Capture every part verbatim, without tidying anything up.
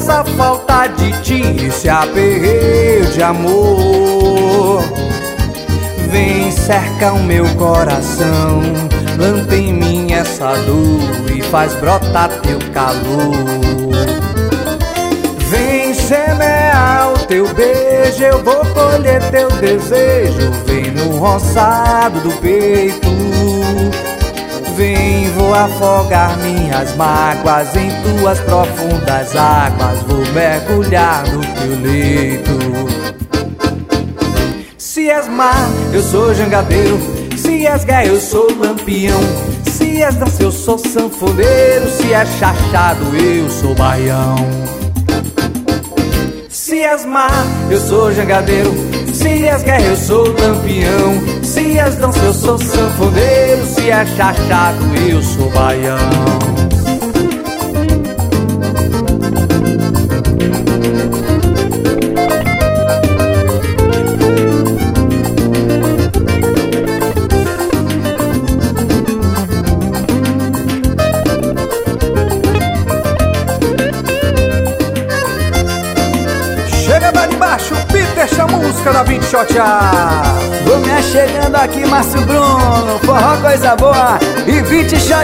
essa falta de ti, esse aperreio de amor. Vem, cerca o meu coração, planta em mim essa dor e faz brotar teu calor. Vem semear o teu beijo, eu vou colher teu desejo. Vem no roçado do peito. Vem, vou afogar minhas mágoas em tuas profundas águas. Vou mergulhar no teu leito. Se és mar, eu sou jangadeiro. Se és guerra, eu sou lampião. Se és dança, eu sou sanfoneiro. Se és chachado, eu sou baião. Se és mar, eu sou jangadeiro. Se és guerra, eu sou lampião. Se és dança, eu sou sanfoneiro. Se és chachado, eu sou baião. Deixa a música da vinte shot. Vou me achegando aqui, Márcio Bruno. Forró coisa boa e vinte shot.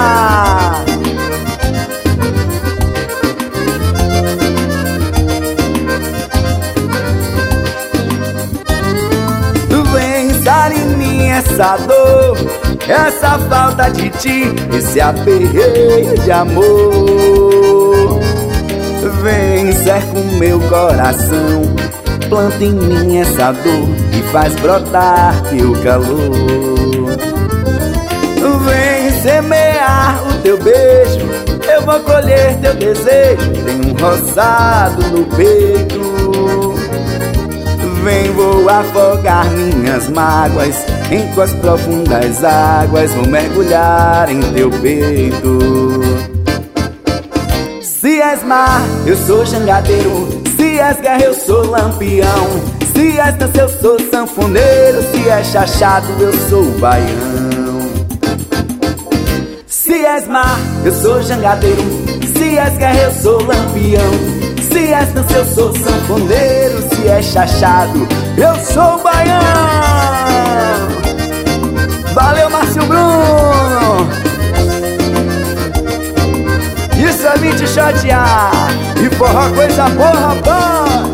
Tu vem sair em mim essa dor, essa falta de ti, esse aperreio de amor. Vem, cerca o meu coração, planta em mim essa dor e faz brotar teu calor. Vem semear o teu beijo, eu vou colher teu desejo. Tem um roçado no peito. Vem, vou afogar minhas mágoas em tuas profundas águas. Vou mergulhar em teu peito. Se és mar, eu sou jangadeiro. Se és guerra, eu sou lampião. Se és dança, eu sou sanfoneiro. Se és chachado, eu sou baião. Se és mar, eu sou jangadeiro. Se és guerra, eu sou lampião. Se és dança, eu sou sanfoneiro. Se és chachado, eu sou baião. Valeu, Márcio Bruno. Isso é vinte shot. E forró coisa boa, rapaz.